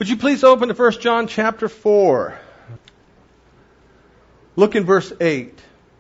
Would you please open to 1 John chapter 4? Look in verse 8.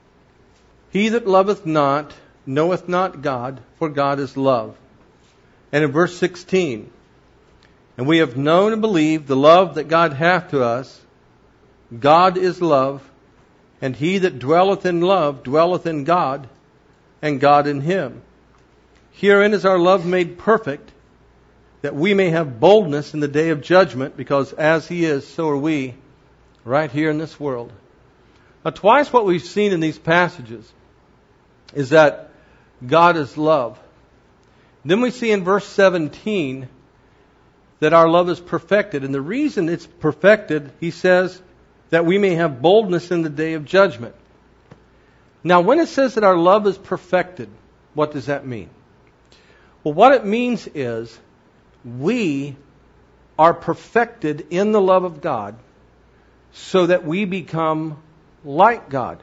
He that loveth not knoweth not God, for God is love. And in verse 16, and we have known and believed the love that God hath to us. God is love, and he that dwelleth in love dwelleth in God, and God in him. Herein is our love made perfect, that we may have boldness in the day of judgment, because as he is, so are we, right here in this world. Now, twice what we've seen in these passages is that God is love. Then we see in verse 17 that our love is perfected. And the reason it's perfected, he says, that we may have boldness in the day of judgment. Now, when it says that our love is perfected, what does that mean? Well, what it means is we are perfected in the love of God so that we become like God.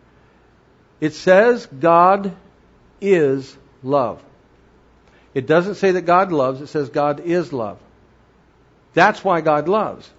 It says God is love. It doesn't say that God loves, it says God is love. That's why God loves.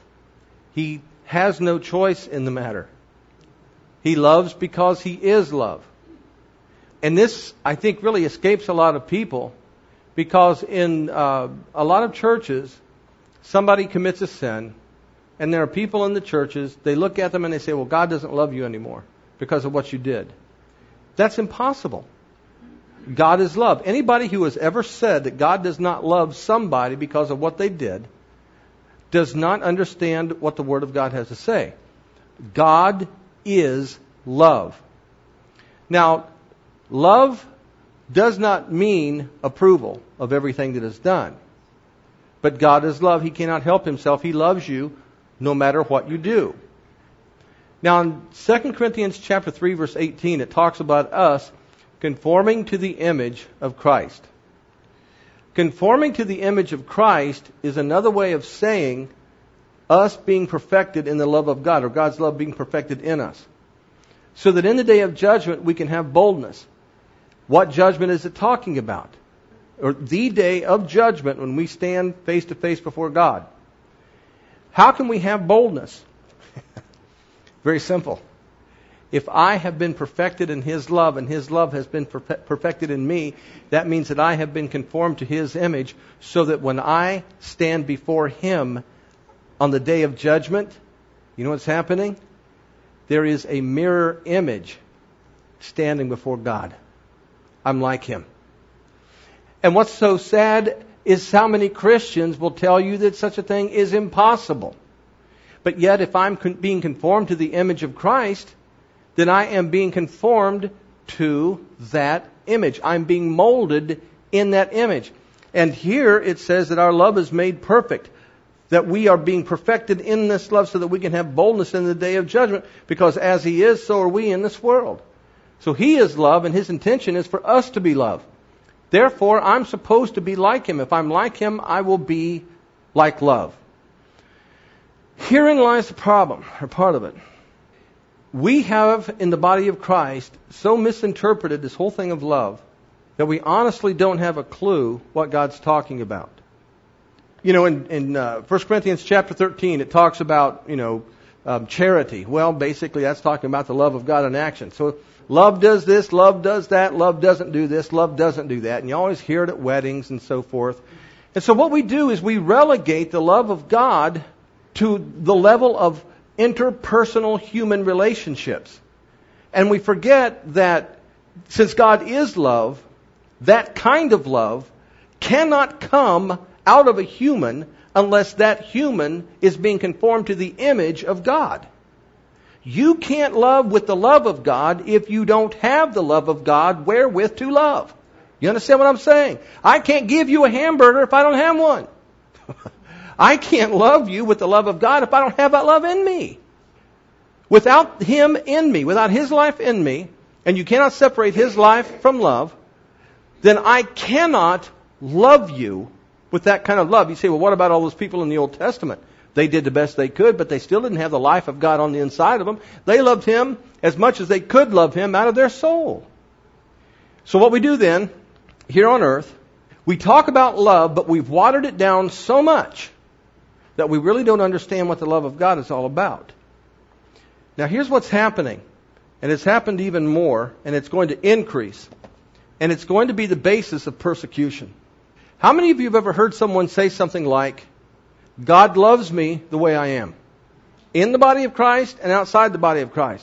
He has no choice in the matter. He loves because He is love. And this, I think, really escapes a lot of people, because in a lot of churches, somebody commits a sin, and there are people in the churches, they look at them and they say, well, God doesn't love you anymore because of what you did. That's impossible. God is love. Anybody who has ever said that God does not love somebody because of what they did does not understand what the Word of God has to say. God is love. Now, love does not mean approval of everything that is done. But God is love. He cannot help Himself. He loves you no matter what you do. Now, in 2 Corinthians chapter 3, verse 18, it talks about us conforming to the image of Christ. Conforming to the image of Christ is another way of saying us being perfected in the love of God, or God's love being perfected in us. So that in the day of judgment we can have boldness. What judgment is it talking about? Or the day of judgment when we stand face to face before God. How can we have boldness? Very simple. If I have been perfected in His love and His love has been perfected in me, that means that I have been conformed to His image, so that when I stand before Him on the day of judgment, you know what's happening? There is a mirror image standing before God. I'm like Him. And what's so sad is how many Christians will tell you that such a thing is impossible. But yet, if I'm being conformed to the image of Christ, then I am being conformed to that image. I'm being molded in that image. And here it says that our love is made perfect. That we are being perfected in this love so that we can have boldness in the day of judgment. Because as He is, so are we in this world. So He is love, and His intention is for us to be love. Therefore, I'm supposed to be like Him. If I'm like Him, I will be like love. Herein lies the problem, or part of it. We have, in the body of Christ, so misinterpreted this whole thing of love that we honestly don't have a clue what God's talking about. You know, in 1 Corinthians chapter 13, it talks about, charity. Well, basically, that's talking about the love of God in action. So, love does this, love does that, love doesn't do this, love doesn't do that. And you always hear it at weddings and so forth. And so what we do is we relegate the love of God to the level of interpersonal human relationships. And we forget that since God is love, that kind of love cannot come out of a human unless that human is being conformed to the image of God. You can't love with the love of God if you don't have the love of God wherewith to love. You understand what I'm saying? I can't give you a hamburger if I don't have one. I can't love you with the love of God if I don't have that love in me. Without Him in me, without His life in me, and you cannot separate His life from love, then I cannot love you with that kind of love. You say, well, what about all those people in the Old Testament? They did the best they could, but they still didn't have the life of God on the inside of them. They loved Him as much as they could love Him out of their soul. So what we do then, here on earth, we talk about love, but we've watered it down so much that we really don't understand what the love of God is all about. Now here's what's happening, and it's happened even more, and it's going to increase, and it's going to be the basis of persecution. How many of you have ever heard someone say something like, God loves me the way I am, in the body of Christ and outside the body of Christ?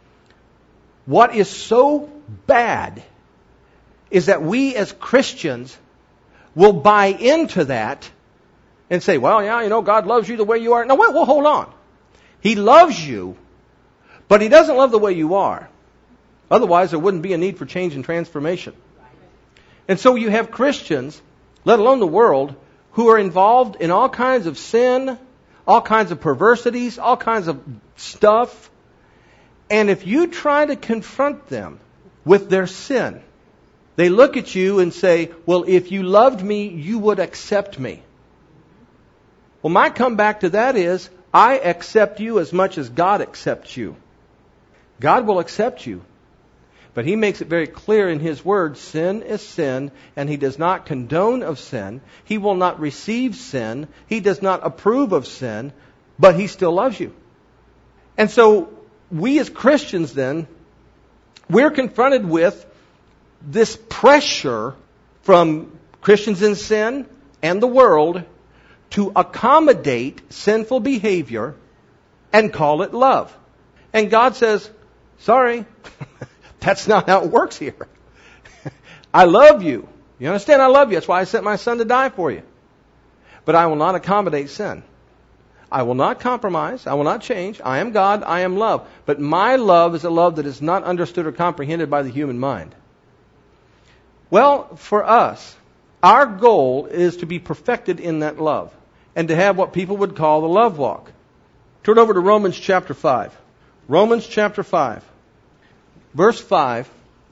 What is so bad is that we as Christians will buy into that and say, well, yeah, God loves you the way you are. No, wait, well, hold on. He loves you, but He doesn't love the way you are. Otherwise, there wouldn't be a need for change and transformation. And so you have Christians, let alone the world, who are involved in all kinds of sin, all kinds of perversities, all kinds of stuff. And if you try to confront them with their sin, they look at you and say, well, if you loved me, you would accept me. Well, my comeback to that is, I accept you as much as God accepts you. God will accept you. But He makes it very clear in His Word, sin is sin, and He does not condone of sin. He will not receive sin. He does not approve of sin, but He still loves you. And so, we as Christians then, we're confronted with this pressure from Christians in sin and the world to accommodate sinful behavior and call it love. And God says, sorry, that's not how it works here. I love you. You understand? I love you. That's why I sent my Son to die for you. But I will not accommodate sin. I will not compromise. I will not change. I am God. I am love. But my love is a love that is not understood or comprehended by the human mind. Well, for us, our goal is to be perfected in that love and to have what people would call the love walk. Turn over to Romans chapter 5. Romans chapter 5. Verse 5.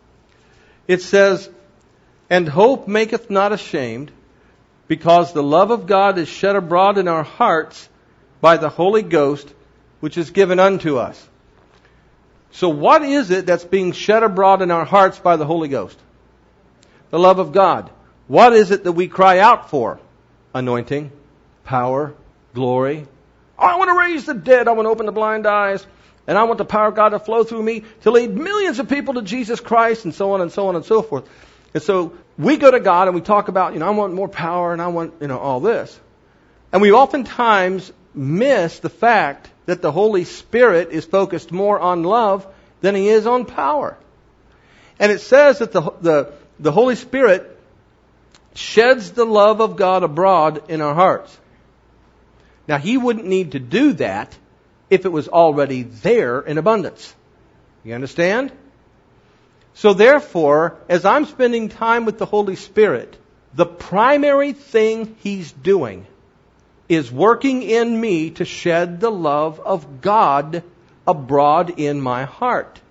It says, and hope maketh not ashamed, because the love of God is shed abroad in our hearts by the Holy Ghost, which is given unto us. So what is it that's being shed abroad in our hearts by the Holy Ghost? The love of God. What is it that we cry out for? Anointing, power, glory. Oh, I want to raise the dead. I want to open the blind eyes. And I want the power of God to flow through me to lead millions of people to Jesus Christ, and so on and so on and so forth. And so we go to God and we talk about, I want more power and I want, all this. And we oftentimes miss the fact that the Holy Spirit is focused more on love than He is on power. And it says that the Holy Spirit sheds the love of God abroad in our hearts. Now, He wouldn't need to do that if it was already there in abundance. You understand? So therefore, as I'm spending time with the Holy Spirit, the primary thing He's doing is working in me to shed the love of God abroad in my heart.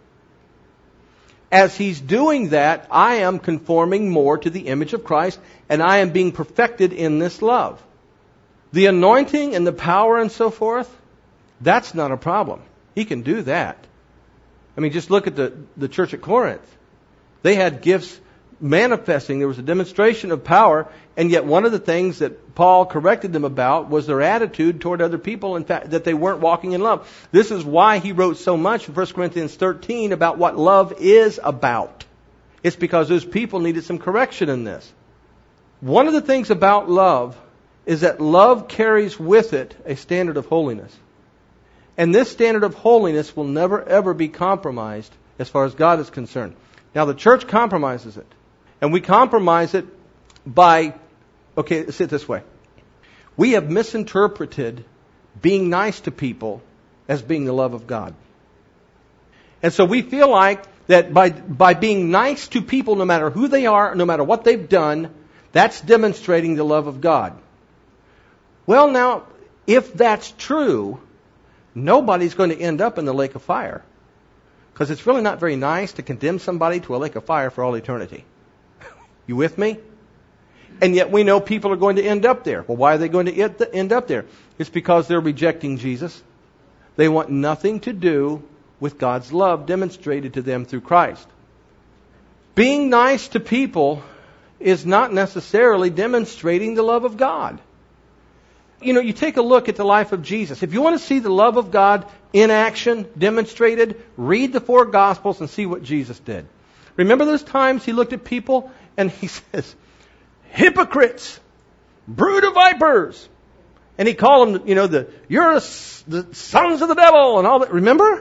As He's doing that, I am conforming more to the image of Christ, and I am being perfected in this love. The anointing and the power and so forth, that's not a problem. He can do that. I mean, just look at the church at Corinth. They had gifts manifesting. There was a demonstration of power, and yet one of the things that Paul corrected them about was their attitude toward other people, in fact, that they weren't walking in love. This is why he wrote so much in 1 Corinthians 13 about what love is about. It's because those people needed some correction in this. One of the things about love is that love carries with it a standard of holiness. And this standard of holiness will never ever be compromised as far as God is concerned. Now the church compromises it. And we compromise it by, okay, let's say it this way. We have misinterpreted being nice to people as being the love of God. And so we feel like that by being nice to people, no matter who they are, no matter what they've done, that's demonstrating the love of God. Well, now, if that's true, nobody's going to end up in the lake of fire. Because it's really not very nice to condemn somebody to a lake of fire for all eternity. You with me? And yet we know people are going to end up there. Well, why are they going to end up there? It's because they're rejecting Jesus. They want nothing to do with God's love demonstrated to them through Christ. Being nice to people is not necessarily demonstrating the love of God. You take a look at the life of Jesus. If you want to see the love of God in action, demonstrated, read the 4 Gospels and see what Jesus did. Remember those times He looked at people and He says, hypocrites, brood of vipers. And He called them, you're the sons of the devil and all that. Remember?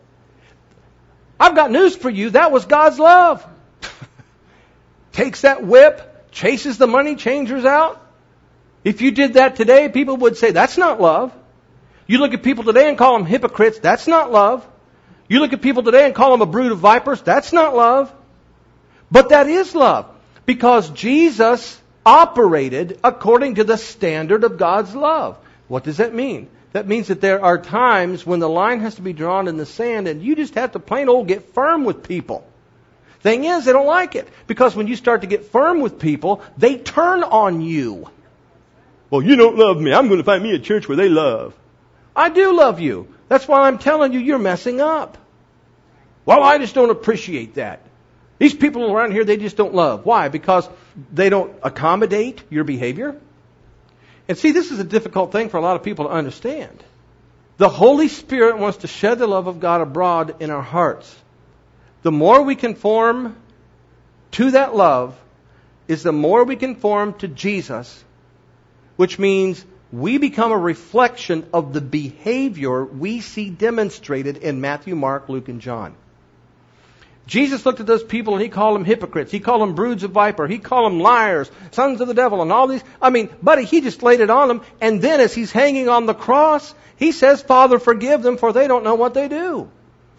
I've got news for you. That was God's love. Takes that whip, chases the money changers out. If you did that today, people would say, that's not love. You look at people today and call them hypocrites. That's not love. You look at people today and call them a brood of vipers. That's not love. But that is love. Because Jesus operated according to the standard of God's love. What does that mean? That means that there are times when the line has to be drawn in the sand and you just have to plain old get firm with people. Thing is, they don't like it. Because when you start to get firm with people, they turn on you. Well, you don't love me. I'm going to find me a church where they love. I do love you. That's why I'm telling you, you're messing up. Well, I just don't appreciate that. These people around here, they just don't love. Why? Because they don't accommodate your behavior. And see, this is a difficult thing for a lot of people to understand. The Holy Spirit wants to shed the love of God abroad in our hearts. The more we conform to that love is the more we conform to Jesus, which means we become a reflection of the behavior we see demonstrated in Matthew, Mark, Luke, and John. Jesus looked at those people and He called them hypocrites. He called them broods of viper. He called them liars, sons of the devil, and all these. Buddy, He just laid it on them. And then as He's hanging on the cross, He says, Father, forgive them, for they don't know what they do.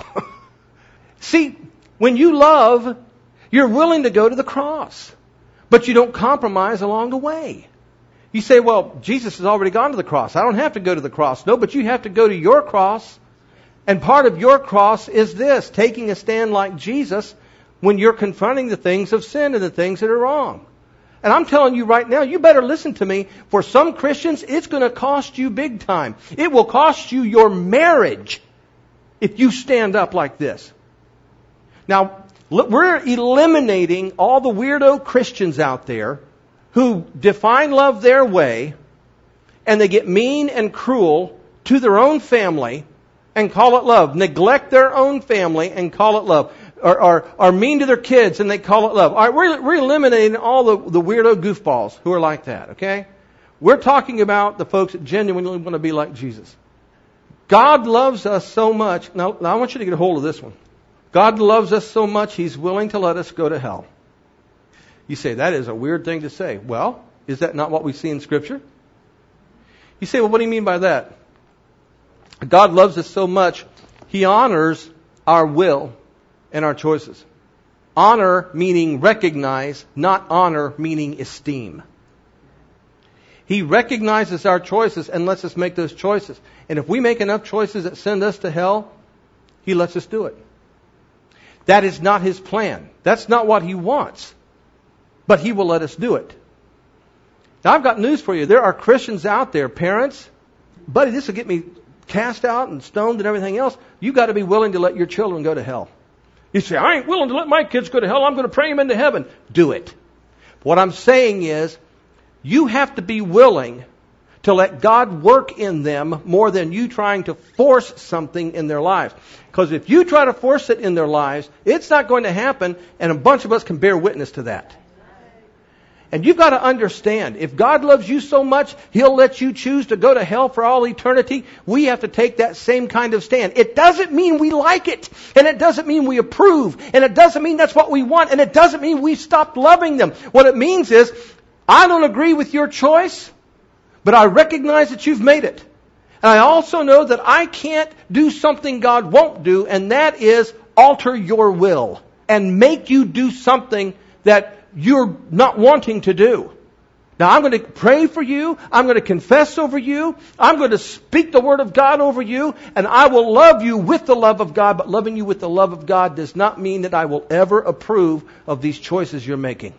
See, when you love, you're willing to go to the cross. But you don't compromise along the way. You say, well, Jesus has already gone to the cross. I don't have to go to the cross. No, but you have to go to your cross. And part of your cross is this, taking a stand like Jesus when you're confronting the things of sin and the things that are wrong. And I'm telling you right now, you better listen to me. For some Christians, it's going to cost you big time. It will cost you your marriage if you stand up like this. Now, we're eliminating all the weirdo Christians out there who define love their way, and they get mean and cruel to their own family and call it love. Neglect their own family and call it love. Or are mean to their kids and they call it love. All right, we're eliminating all the weirdo goofballs who are like that, okay? We're talking about the folks that genuinely want to be like Jesus. God loves us so much. Now I want you to get a hold of this one. God loves us so much, He's willing to let us go to hell. You say, that is a weird thing to say. Well, is that not what we see in Scripture? You say, well, what do you mean by that? God loves us so much, He honors our will and our choices. Honor meaning recognize, not honor meaning esteem. He recognizes our choices and lets us make those choices. And if we make enough choices that send us to hell, He lets us do it. That is not His plan. That's not what He wants. But He will let us do it. Now I've got news for you. There are Christians out there, parents, buddy, this will get me cast out and stoned and everything else. You've got to be willing to let your children go to hell. You say, I ain't willing to let my kids go to hell. I'm going to pray them into heaven. Do it. What I'm saying is, you have to be willing to let God work in them more than you trying to force something in their lives. Because if you try to force it in their lives, it's not going to happen, and a bunch of us can bear witness to that. And you've got to understand, if God loves you so much, He'll let you choose to go to hell for all eternity. We have to take that same kind of stand. It doesn't mean we like it. And it doesn't mean we approve. And it doesn't mean that's what we want. And it doesn't mean we stopped loving them. What it means is, I don't agree with your choice, but I recognize that you've made it. And I also know that I can't do something God won't do, and that is alter your will and make you do something that you're not wanting to do. Now I'm going to pray for you. I'm going to confess over you. I'm going to speak the Word of God over you. And I will love you with the love of God. But loving you with the love of God does not mean that I will ever approve of these choices you're making.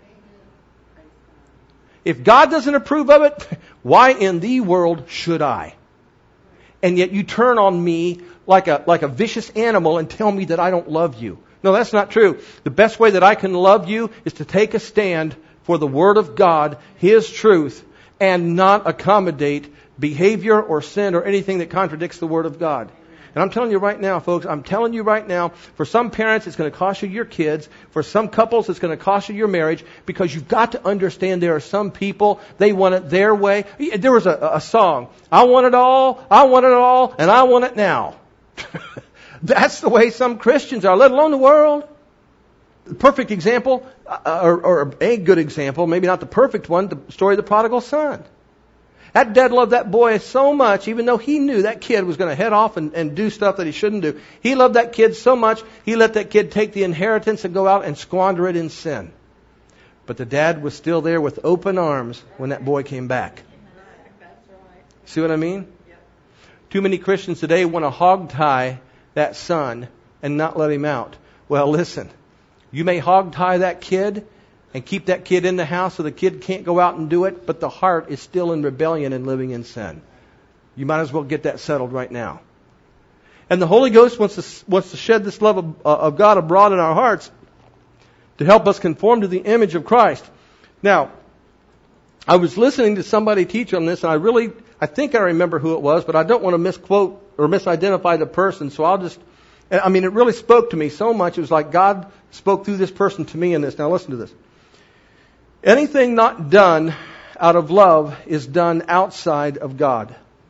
If God doesn't approve of it, why in the world should I? And yet you turn on me like a vicious animal and tell me that I don't love you. No, that's not true. The best way that I can love you is to take a stand for the Word of God, His truth, and not accommodate behavior or sin or anything that contradicts the Word of God. And I'm telling you right now, folks, I'm telling you right now, for some parents, it's going to cost you your kids. For some couples, it's going to cost you your marriage, because you've got to understand there are some people, they want it their way. There was a song, I want it all, and I want it now. That's the way some Christians are, let alone the world. The perfect example, or a good example, maybe not the perfect one, the story of the prodigal son. That dad loved that boy so much, even though he knew that kid was going to head off and do stuff that he shouldn't do. He loved that kid so much, he let that kid take the inheritance and go out and squander it in sin. But the dad was still there with open arms when that boy came back. See what I mean? Too many Christians today want to hog tie that son and not let him out. Well, listen, you may hog tie that kid and keep that kid in the house so the kid can't go out and do it, but the heart is still in rebellion and living in sin. You might as well get that settled right now. And the Holy Ghost wants to shed this love of God abroad in our hearts to help us conform to the image of Christ. Now, I was listening to somebody teach on this, and I think I remember who it was, but I don't want to misquote or misidentify the person, so it really spoke to me so much. It was like God spoke through this person to me in this. Now listen to this. Anything not done out of love is done outside of God.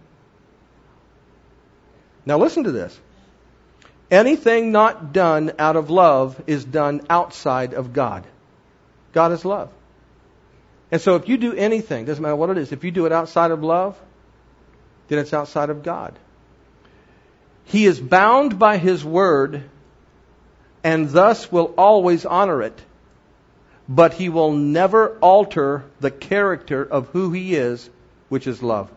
Now listen to this. Anything not done out of love is done outside of God. God is love. And so if you do anything, doesn't matter what it is, if you do it outside of love, then it's outside of God. He is bound by His Word and thus will always honor it. But He will never alter the character of who He is, which is love.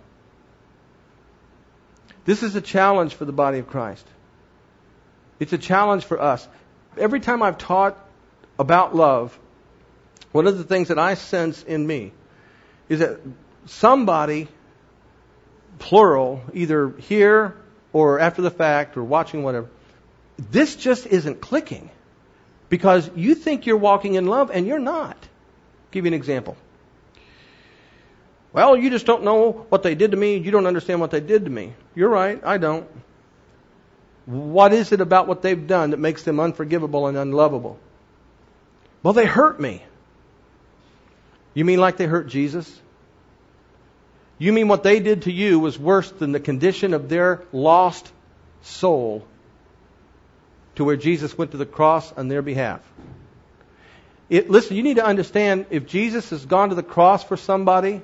This is a challenge for the body of Christ. It's a challenge for us. Every time I've taught about love, one of the things that I sense in me is that somebody, plural, either here or after the fact or watching whatever, this just isn't clicking. Because you think you're walking in love and you're not. I'll give you an example. Well, you just don't know what they did to me. You don't understand what they did to me. You're right, I don't. What is it about what they've done that makes them unforgivable and unlovable? Well, they hurt me. You mean like they hurt Jesus? You mean what they did to you was worse than the condition of their lost soul to where Jesus went to the cross on their behalf? Listen, you need to understand, if Jesus has gone to the cross for somebody,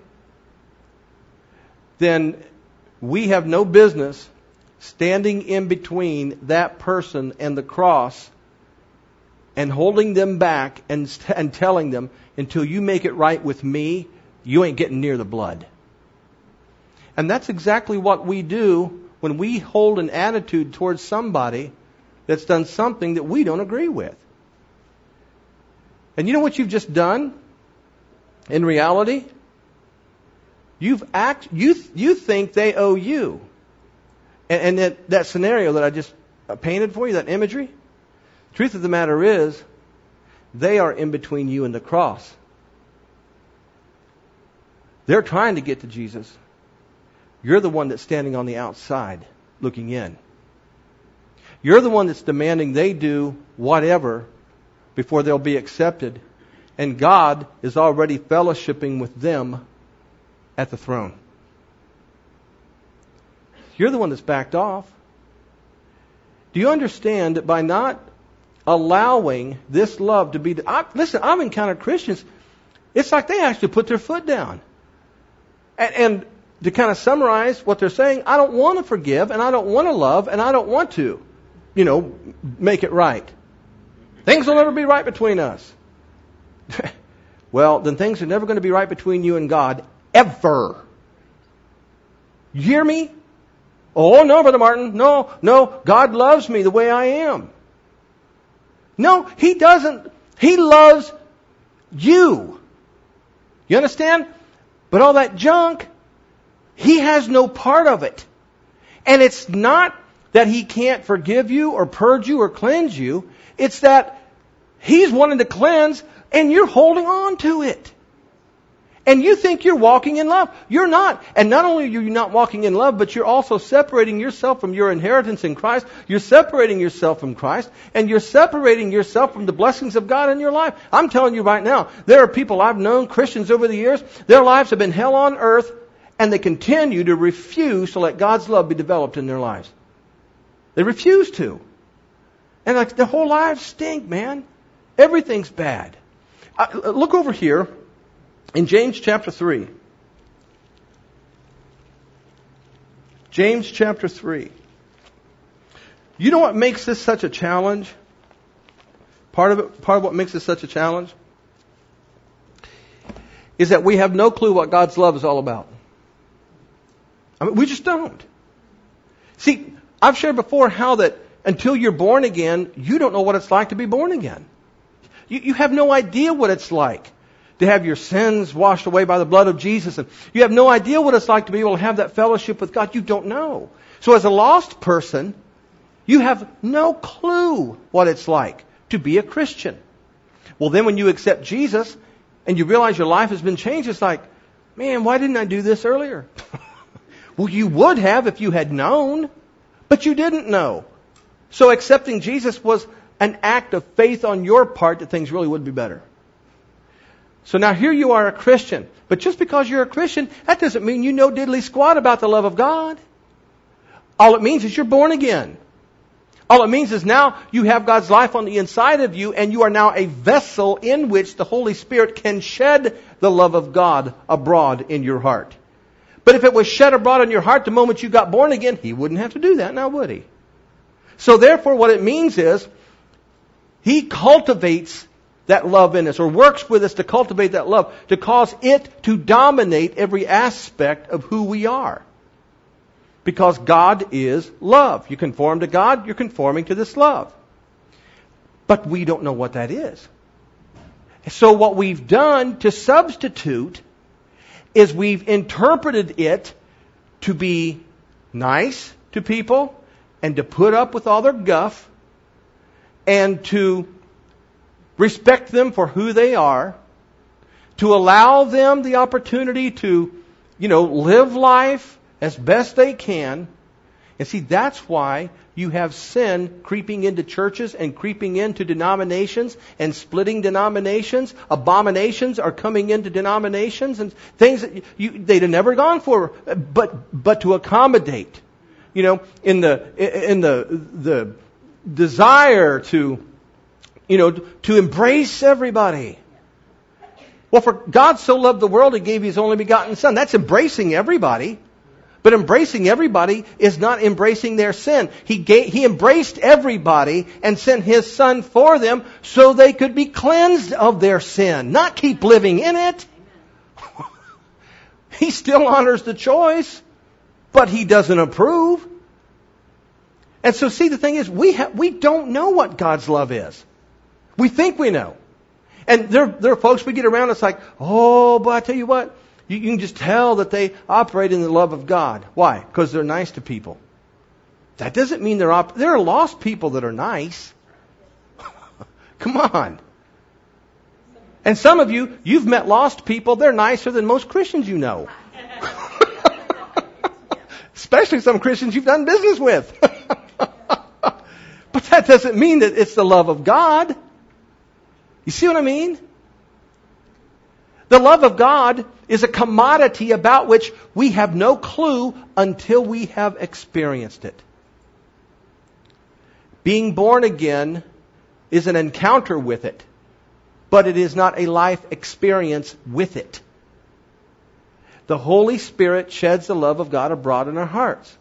then we have no business standing in between that person and the cross and holding them back and telling them, until you make it right with me, you ain't getting near the blood. And that's exactly what we do when we hold an attitude towards somebody that's done something that we don't agree with. And you know what you've just done? In reality, you think they owe you. And that scenario that I just painted for you, that imagery, the truth of the matter is, they are in between you and the cross. They're trying to get to Jesus. You're the one that's standing on the outside looking in. You're the one that's demanding they do whatever before they'll be accepted. And God is already fellowshipping with them at the throne. You're the one that's backed off. Do you understand that by not allowing this love to be... Listen, I've encountered Christians, it's like they actually put their foot down. And to kind of summarize what they're saying, I don't want to forgive, and I don't want to love, and I don't want to, make it right. Things will never be right between us. Well, then things are never going to be right between you and God, ever. You hear me? Oh, no, Brother Martin. No, God loves me the way I am. No, He doesn't. He loves you. You understand? But all that junk, He has no part of it. And it's not that He can't forgive you or purge you or cleanse you. It's that He's wanting to cleanse and you're holding on to it. And you think you're walking in love. You're not. And not only are you not walking in love, but you're also separating yourself from your inheritance in Christ. You're separating yourself from Christ. And you're separating yourself from the blessings of God in your life. I'm telling you right now, there are people I've known, Christians over the years, their lives have been hell on earth, and they continue to refuse to let God's love be developed in their lives. They refuse to. And like their whole lives stink, man. Everything's bad. Look over here. In James chapter 3. James chapter 3. You know what makes this such a challenge? Part of what makes this such a challenge is that we have no clue what God's love is all about. I mean, we just don't. See, I've shared before how that until you're born again, you don't know what it's like to be born again. You have no idea what it's like to have your sins washed away by the blood of Jesus. And you have no idea what it's like to be able to have that fellowship with God. You don't know. So as a lost person, you have no clue what it's like to be a Christian. Well, then when you accept Jesus and you realize your life has been changed, it's like, man, why didn't I do this earlier? Well, you would have if you had known, but you didn't know. So accepting Jesus was an act of faith on your part that things really would be better. So now here you are a Christian. But just because you're a Christian, that doesn't mean you know diddly squat about the love of God. All it means is you're born again. All it means is now you have God's life on the inside of you, and you are now a vessel in which the Holy Spirit can shed the love of God abroad in your heart. But if it was shed abroad in your heart the moment you got born again, He wouldn't have to do that now, would He? So therefore what it means is He cultivates that love in us, or works with us to cultivate that love, to cause it to dominate every aspect of who we are. Because God is love. You conform to God, you're conforming to this love. But we don't know what that is. So what we've done to substitute is we've interpreted it to be nice to people and to put up with all their guff and to respect them for who they are, to allow them the opportunity to, live life as best they can. And see, that's why you have sin creeping into churches and creeping into denominations and splitting denominations. Abominations are coming into denominations and things that they'd have never gone for, but to accommodate, in the desire to embrace everybody. Well, for God so loved the world, He gave His only begotten Son. That's embracing everybody. But embracing everybody is not embracing their sin. He embraced everybody and sent His Son for them so they could be cleansed of their sin, not keep living in it. He still honors the choice, but He doesn't approve. And so see, the thing is, we don't know what God's love is. We think we know. And there are folks we get around, it's like, oh, but I tell you what, you can just tell that they operate in the love of God. Why? Because they're nice to people. That doesn't mean there are lost people that are nice. Come on. And some of you've met lost people, they're nicer than most Christians you know. Especially some Christians you've done business with. But that doesn't mean that it's the love of God. You see what I mean? The love of God is a commodity about which we have no clue until we have experienced it. Being born again is an encounter with it, but it is not a life experience with it. The Holy Spirit sheds the love of God abroad in our hearts.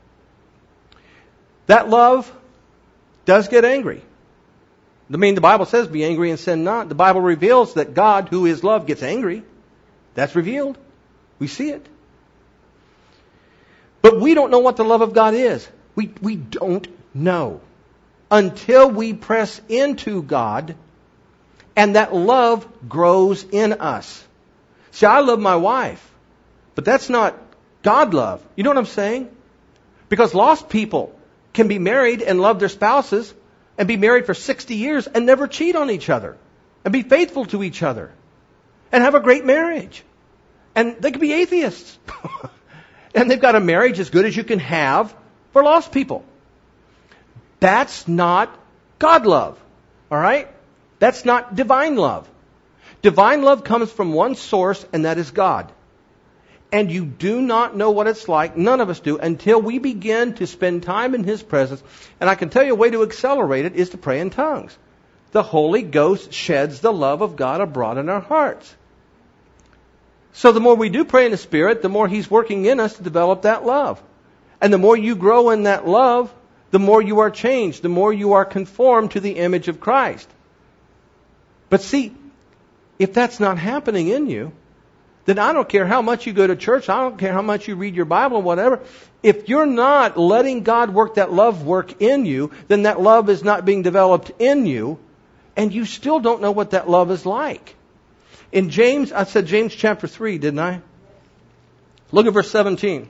That love does get angry. I mean, the Bible says, be angry and sin not. The Bible reveals that God, who is love, gets angry. That's revealed. We see it. But we don't know what the love of God is. We don't know. Until we press into God and that love grows in us. See, I love my wife, but that's not God love. You know what I'm saying? Because lost people can be married and love their spouses and be married for 60 years and never cheat on each other and be faithful to each other and have a great marriage. And they could be atheists. And they've got a marriage as good as you can have for lost people. That's not God love. All right? That's not divine love. Divine love comes from one source, and that is God. And you do not know what it's like, none of us do, until we begin to spend time in His presence. And I can tell you a way to accelerate it is to pray in tongues. The Holy Ghost sheds the love of God abroad in our hearts. So the more we do pray in the Spirit, the more He's working in us to develop that love. And the more you grow in that love, the more you are changed, the more you are conformed to the image of Christ. But see, if that's not happening in you, then I don't care how much you go to church, I don't care how much you read your Bible, whatever. If you're not letting God work that love work in you, then that love is not being developed in you, and you still don't know what that love is like. In James, I said James chapter 3, didn't I? Look at verse 17.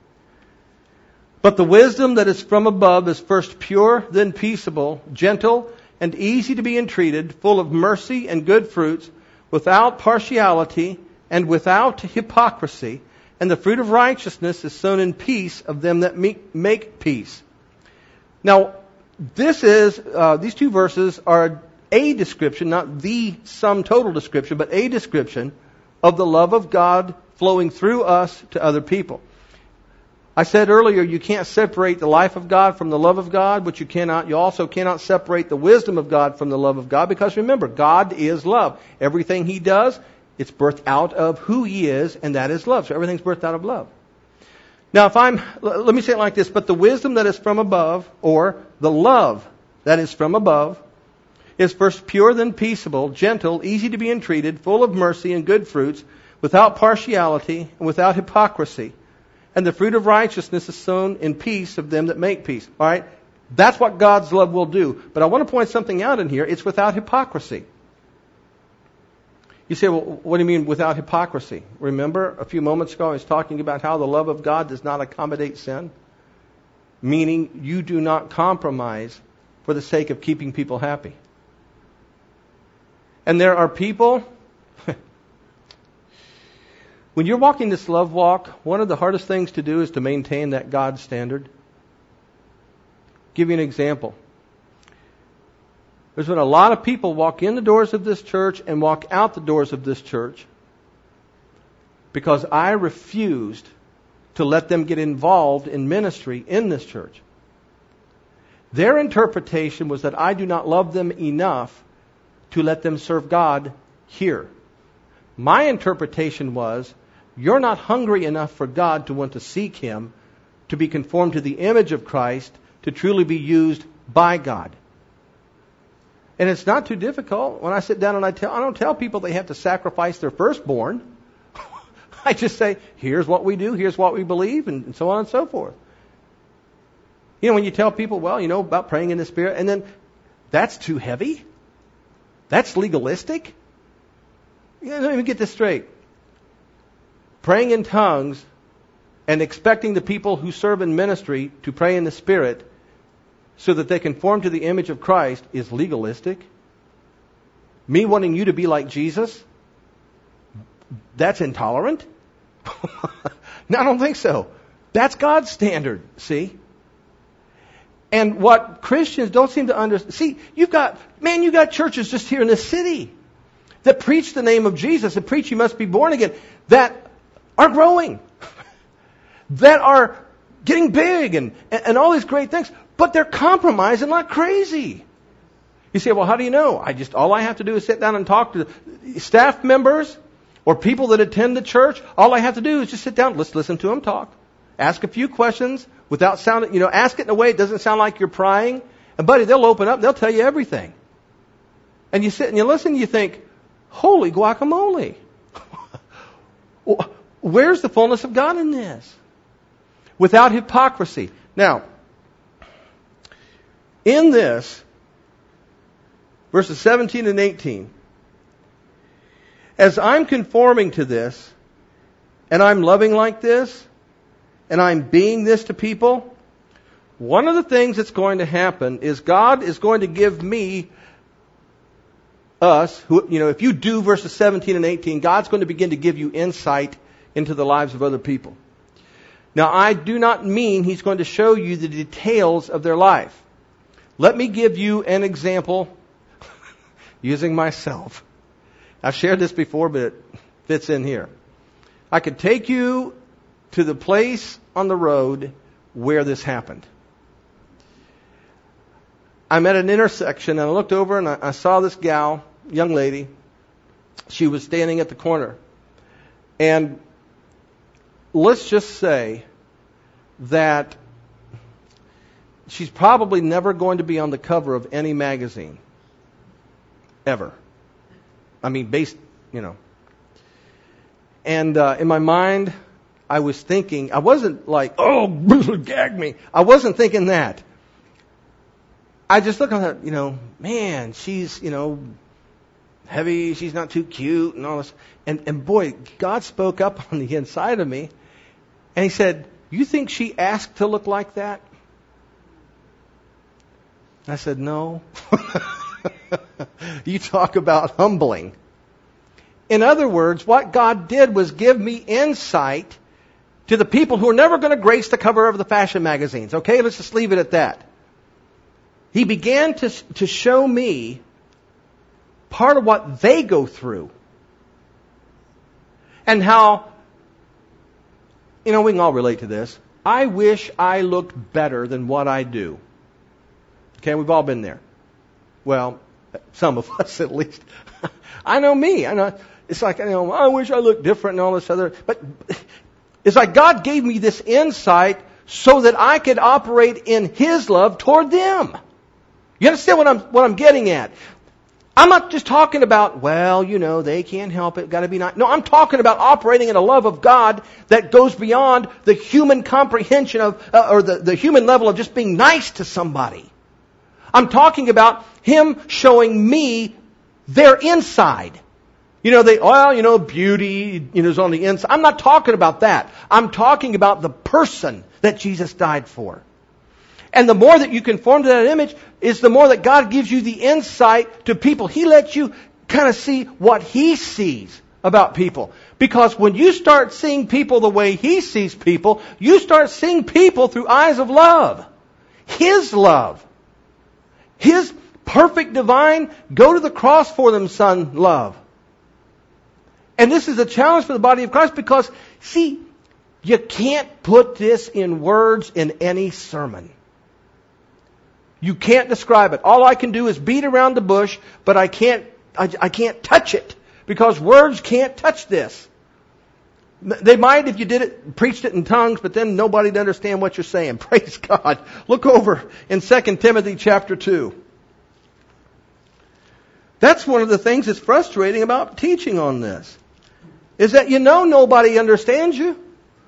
But the wisdom that is from above is first pure, then peaceable, gentle, and easy to be entreated, full of mercy and good fruits, without partiality and without hypocrisy. And the fruit of righteousness is sown in peace of them that make peace. Now, these two verses are a description, not the sum total description, but a description of the love of God flowing through us to other people. I said earlier, you can't separate the life of God from the love of God, but you also cannot separate the wisdom of God from the love of God, because remember, God is love. Everything He does, it's birthed out of who He is, and that is love. So everything's birthed out of love. Now, let me say it like this, but the wisdom that is from above, or the love that is from above, is first pure, then peaceable, gentle, easy to be entreated, full of mercy and good fruits, without partiality and without hypocrisy. And the fruit of righteousness is sown in peace of them that make peace. All right? That's what God's love will do. But I want to point something out in here. It's without hypocrisy. You say, well, what do you mean without hypocrisy? Remember, a few moments ago I was talking about how the love of God does not accommodate sin. Meaning, you do not compromise for the sake of keeping people happy. And there are people, when you're walking this love walk, one of the hardest things to do is to maintain that God standard. Give you an example. There's been a lot of people walk in the doors of this church and walk out the doors of this church because I refused to let them get involved in ministry in this church. Their interpretation was that I do not love them enough to let them serve God here. My interpretation was, you're not hungry enough for God to want to seek Him, to be conformed to the image of Christ, to truly be used by God. And it's not too difficult. When I sit down and I don't tell people they have to sacrifice their firstborn. I just say, here's what we do, here's what we believe, and so on and so forth. You know, when you tell people, well, you know, about praying in the Spirit, and then, that's too heavy? That's legalistic? Let me get this straight. Praying in tongues and expecting the people who serve in ministry to pray in the Spirit so that they conform to the image of Christ is legalistic. Me wanting you to be like Jesus, that's intolerant? No, I don't think so. That's God's standard, see? And what Christians don't seem to understand, see, you've got churches just here in this city that preach the name of Jesus, that preach you must be born again, that are growing, that are getting big and all these great things, but they're compromising like crazy. You say, well, how do you know? All I have to do is sit down and talk to staff members or people that attend the church. All I have to do is just sit down, let's listen to them talk. Ask a few questions without sounding, ask it in a way it doesn't sound like you're prying. And buddy, they'll open up, they'll tell you everything. And you sit and you listen and you think, holy guacamole. Where's the fullness of God in this? Without hypocrisy. Now, in this, verses 17 and 18, as I'm conforming to this, and I'm loving like this, and I'm being this to people, one of the things that's going to happen is God is going to give us, if you do verses 17 and 18, God's going to begin to give you insight into the lives of other people. Now, I do not mean He's going to show you the details of their life. Let me give you an example using myself. I've shared this before, but it fits in here. I could take you to the place on the road where this happened. I'm at an intersection, and I looked over, and I saw this gal, young lady. She was standing at the corner. And let's just say that she's probably never going to be on the cover of any magazine. Ever. I mean, And in my mind, I was thinking, I wasn't like, oh, gag me. I wasn't thinking that. I just looked at her, man, she's, heavy, she's not too cute and all this. And boy, God spoke up on the inside of me. And He said, you think she asked to look like that? I said, no. You talk about humbling. In other words, what God did was give me insight to the people who are never going to grace the cover of the fashion magazines. Okay, let's just leave it at that. He began to show me part of what they go through. And how, we can all relate to this. I wish I looked better than what I do. Okay, we've all been there. Well, some of us at least. I know me. I know. It's like, I wish I looked different and all this other. But it's like God gave me this insight so that I could operate in His love toward them. You understand what I'm getting at? I'm not just talking about, they can't help it, got to be nice. No, I'm talking about operating in a love of God that goes beyond the human comprehension of, or the human level of just being nice to somebody. I'm talking about Him showing me their inside. Beauty, is on the inside. I'm not talking about that. I'm talking about the person that Jesus died for. And the more that you conform to that image is the more that God gives you the insight to people. He lets you kind of see what He sees about people. Because when you start seeing people the way He sees people, you start seeing people through eyes of love. His love. His perfect divine, go to the cross for them, son, love. And this is a challenge for the body of Christ because, see, you can't put this in words in any sermon. You can't describe it. All I can do is beat around the bush, but I can't touch it because words can't touch this. They might if you preached it in tongues, but then nobody'd understand what you're saying. Praise God. Look over in 2 Timothy chapter 2. That's one of the things that's frustrating about teaching on this. Is that nobody understands you.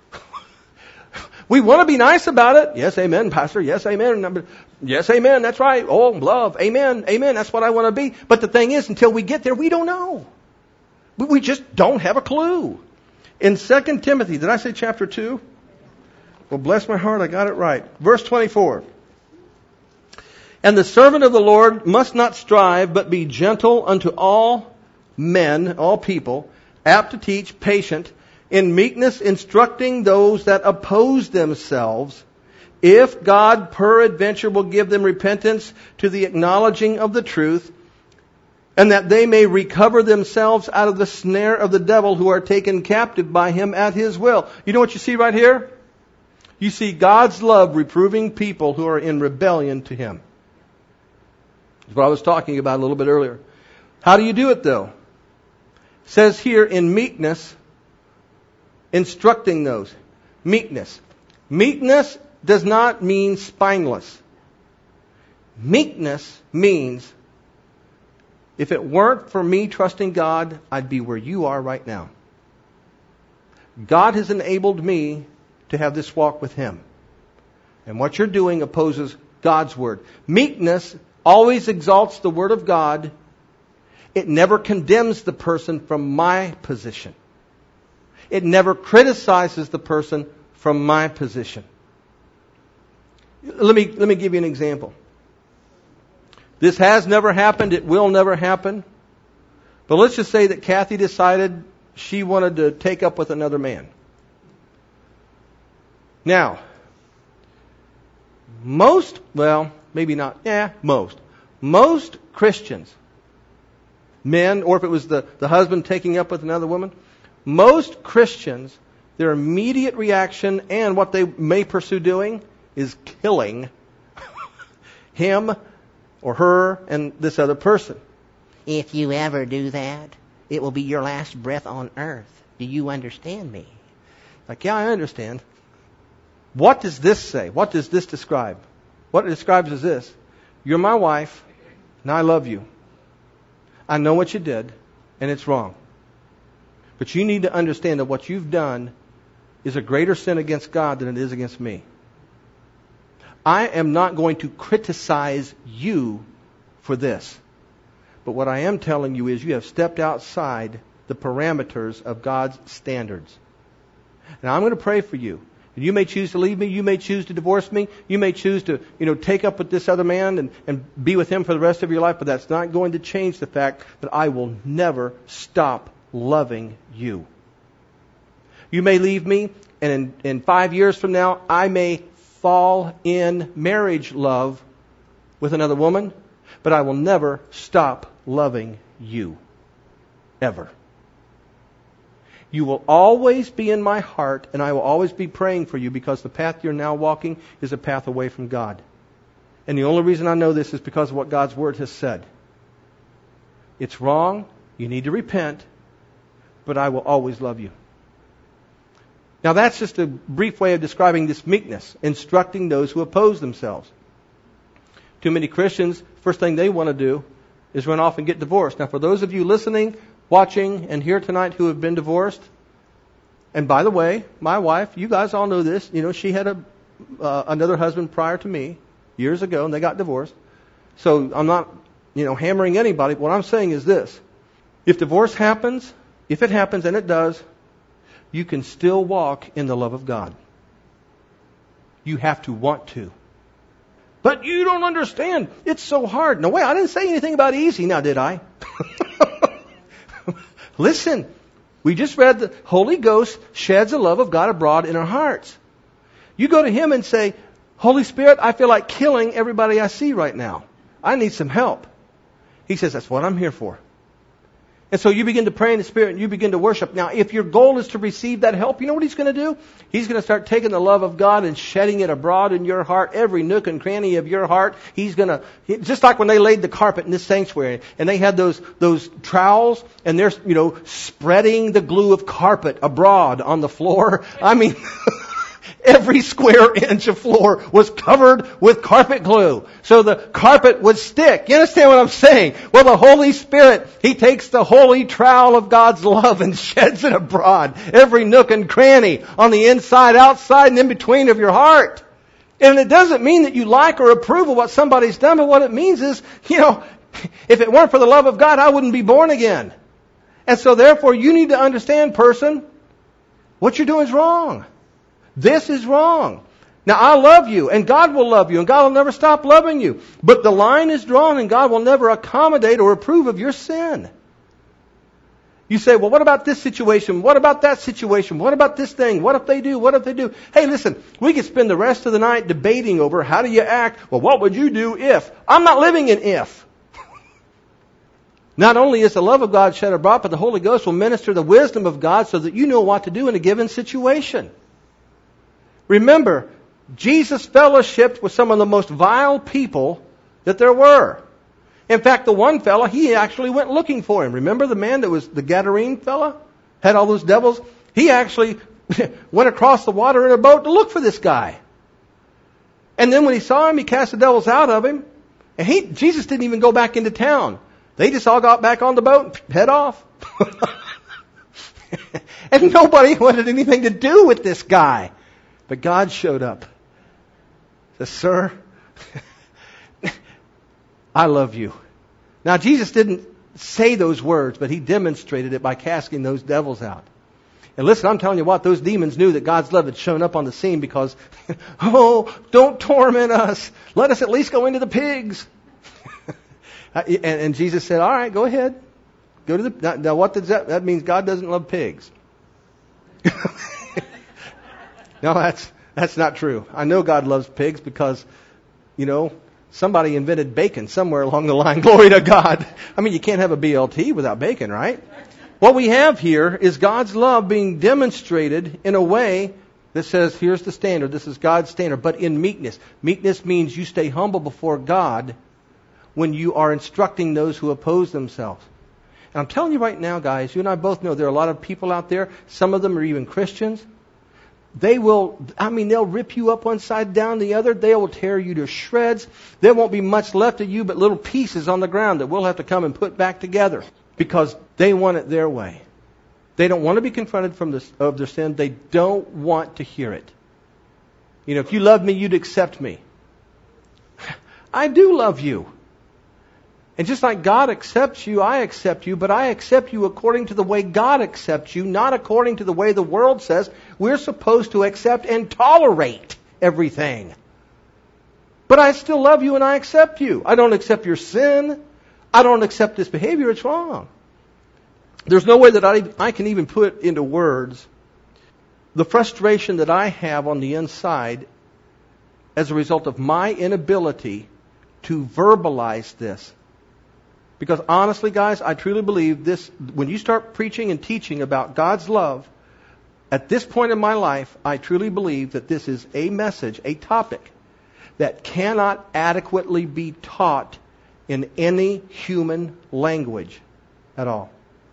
We want to be nice about it. Yes, amen, Pastor. Yes, amen. Yes, amen. That's right. Oh, love. Amen. Amen. That's what I want to be. But the thing is, until we get there, we don't know. We just don't have a clue. In 2 Timothy, did I say chapter 2? Well, bless my heart, I got it right. Verse 24. And the servant of the Lord must not strive, but be gentle unto all men, all people, apt to teach, patient, in meekness instructing those that oppose themselves, if God peradventure will give them repentance to the acknowledging of the truth, and that they may recover themselves out of the snare of the devil, who are taken captive by him at his will. You know what you see right here? You see God's love reproving people who are in rebellion to Him. That's what I was talking about a little bit earlier. How do you do it though? It says here in meekness, instructing those. Meekness. Meekness does not mean spineless. Meekness means, if it weren't for me trusting God, I'd be where you are right now. God has enabled me to have this walk with Him. And what you're doing opposes God's Word. Meekness always exalts the Word of God. It never condemns the person from my position. It never criticizes the person from my position. Let me give you an example. This has never happened. It will never happen. But let's just say that Kathy decided she wanted to take up with another man. Now, most Christians, men, or if it was the husband taking up with another woman, most Christians, their immediate reaction and what they may pursue doing is killing him or her and this other person. If you ever do that, it will be your last breath on earth. Do you understand me? Like, yeah, I understand. What does this say? What does this describe? What it describes is this. You're my wife, and I love you. I know what you did, and it's wrong. But you need to understand that what you've done is a greater sin against God than it is against me. I am not going to criticize you for this. But what I am telling you is you have stepped outside the parameters of God's standards. And I'm going to pray for you. And you may choose to leave me. You may choose to divorce me. You may choose to, take up with this other man and be with him for the rest of your life. But that's not going to change the fact that I will never stop loving you. You may leave me, and in 5 years from now, I may fall in marriage love with another woman, but I will never stop loving you. Ever. You will always be in my heart, and I will always be praying for you because the path you're now walking is a path away from God. And the only reason I know this is because of what God's Word has said. It's wrong. You need to repent, but I will always love you. Now that's just a brief way of describing this meekness, instructing those who oppose themselves. Too many Christians, first thing they want to do is run off and get divorced. Now for those of you listening, watching, and here tonight who have been divorced, and by the way, my wife, you guys all know this, she had another husband prior to me years ago, and they got divorced. So I'm not, hammering anybody. What I'm saying is this. If divorce happens, if it happens, and it does, you can still walk in the love of God. You have to want to. But you don't understand. It's so hard. No, wait, I didn't say anything about easy now, did I? Listen, we just read the Holy Ghost sheds the love of God abroad in our hearts. You go to Him and say, Holy Spirit, I feel like killing everybody I see right now. I need some help. He says, that's what I'm here for. And so you begin to pray in the Spirit and you begin to worship. Now, if your goal is to receive that help, you know what He's going to do? He's going to start taking the love of God and shedding it abroad in your heart, every nook and cranny of your heart. He's going to, just like when they laid the carpet in this sanctuary and they had those trowels and they're, spreading the glue of carpet abroad on the floor. I mean, every square inch of floor was covered with carpet glue. So the carpet would stick. You understand what I'm saying? Well, the Holy Spirit, He takes the holy trowel of God's love and sheds it abroad. Every nook and cranny on the inside, outside, and in between of your heart. And it doesn't mean that you like or approve of what somebody's done, but what it means is, if it weren't for the love of God, I wouldn't be born again. And so therefore, you need to understand, person, what you're doing is wrong. This is wrong. Now, I love you, and God will love you, and God will never stop loving you. But the line is drawn, and God will never accommodate or approve of your sin. You say, well, what about this situation? What about that situation? What about this thing? What if they do? What if they do? Hey, listen, we could spend the rest of the night debating over how do you act? Well, what would you do if? I'm not living in if. Not only is the love of God shed abroad, but the Holy Ghost will minister the wisdom of God so that you know what to do in a given situation. Remember, Jesus fellowshiped with some of the most vile people that there were. In fact, the one fella, he actually went looking for him. Remember the man that was the Gadarene fella? Had all those devils? He actually went across the water in a boat to look for this guy. And then when he saw him, he cast the devils out of him. And Jesus didn't even go back into town. They just all got back on the boat and head off. And nobody wanted anything to do with this guy. But God showed up. Says, sir, I love you. Now, Jesus didn't say those words, but He demonstrated it by casting those devils out. And listen, I'm telling you what, those demons knew that God's love had shown up on the scene because, don't torment us. Let us at least go into the pigs. and Jesus said, all right, go ahead. Go to the. Now, what does that means? God doesn't love pigs. No, That's not true. I know God loves pigs because, somebody invented bacon somewhere along the line. Glory to God. I mean, you can't have a BLT without bacon, right? What we have here is God's love being demonstrated in a way that says, here's the standard. This is God's standard, but in meekness. Meekness means you stay humble before God when you are instructing those who oppose themselves. And I'm telling you right now, guys, you and I both know there are a lot of people out there, some of them are even Christians. They'll rip you up one side, down the other. They will tear you to shreds. There won't be much left of you but little pieces on the ground that we'll have to come and put back together because they want it their way. They don't want to be confronted of their sin. They don't want to hear it. If you loved me, you'd accept me. I do love you. And just like God accepts you, I accept you, but I accept you according to the way God accepts you, not according to the way the world says. We're supposed to accept and tolerate everything. But I still love you and I accept you. I don't accept your sin. I don't accept this behavior. It's wrong. There's no way that I can even put into words the frustration that I have on the inside as a result of my inability to verbalize this. Because honestly, guys, I truly believe this, when you start preaching and teaching about God's love, at this point in my life, I truly believe that this is a message, a topic, that cannot adequately be taught in any human language at all.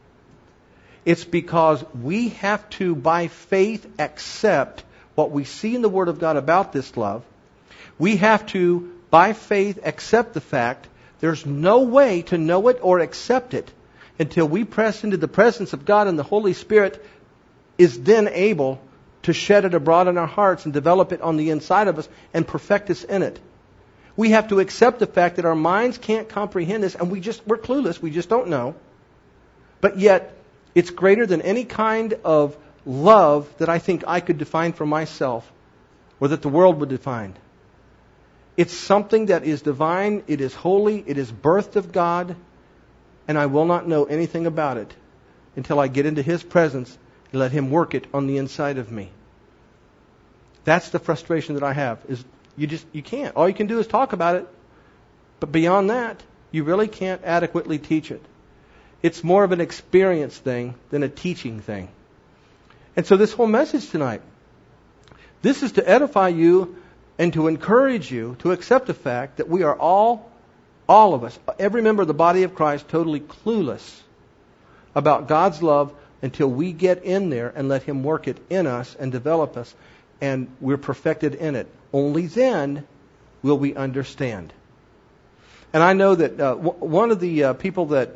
It's because we have to, by faith, accept what we see in the Word of God about this love. We have to, by faith, accept the fact there's no way to know it or accept it until we press into the presence of God, and the Holy Spirit is then able to shed it abroad in our hearts and develop it on the inside of us and perfect us in it. We have to accept the fact that our minds can't comprehend this, and we're clueless, we just don't know. But yet, it's greater than any kind of love that I think I could define for myself or that the world would define. It's something that is divine, it is holy, it is birthed of God, and I will not know anything about it until I get into His presence and let Him work it on the inside of me. That's the frustration that I have, is you can't. All you can do is talk about it, but beyond that, you really can't adequately teach it. It's more of an experience thing than a teaching thing. And so this whole message tonight, this is to edify you and to encourage you to accept the fact that we are all of us, every member of the body of Christ, totally clueless about God's love until we get in there and let Him work it in us and develop us, and we're perfected in it. Only then will we understand. And I know that one of the people that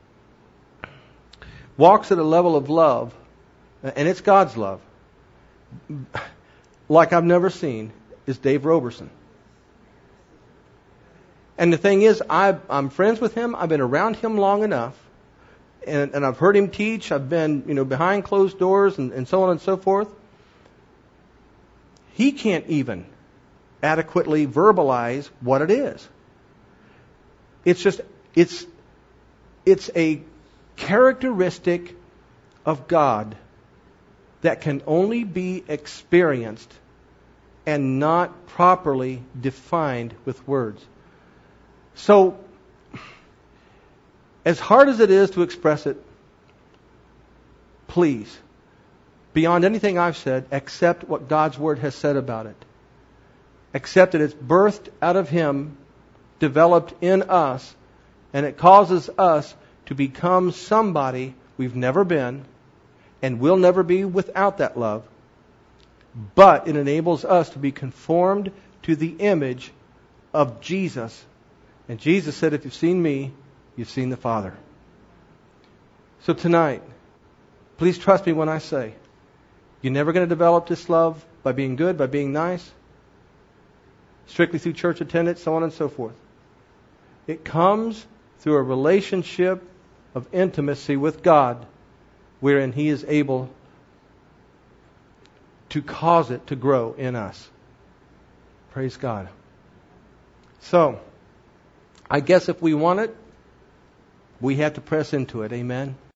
walks at a level of love, and it's God's love, like I've never seen, is Dave Roberson. And the thing is, I'm friends with him. I've been around him long enough. And I've heard him teach. I've been, behind closed doors and so on and so forth. He can't even adequately verbalize what it is. It's a characteristic of God that can only be experienced and not properly defined with words. So, as hard as it is to express it, please, beyond anything I've said, accept what God's Word has said about it. Accept that it's birthed out of Him, developed in us, and it causes us to become somebody we've never been and will never be without that love. But it enables us to be conformed to the image of Jesus. And Jesus said, if you've seen me, you've seen the Father. So tonight, please trust me when I say, you're never going to develop this love by being good, by being nice, strictly through church attendance, so on and so forth. It comes through a relationship of intimacy with God, wherein He is able to cause it to grow in us. Praise God. So, I guess if we want it, we have to press into it. Amen.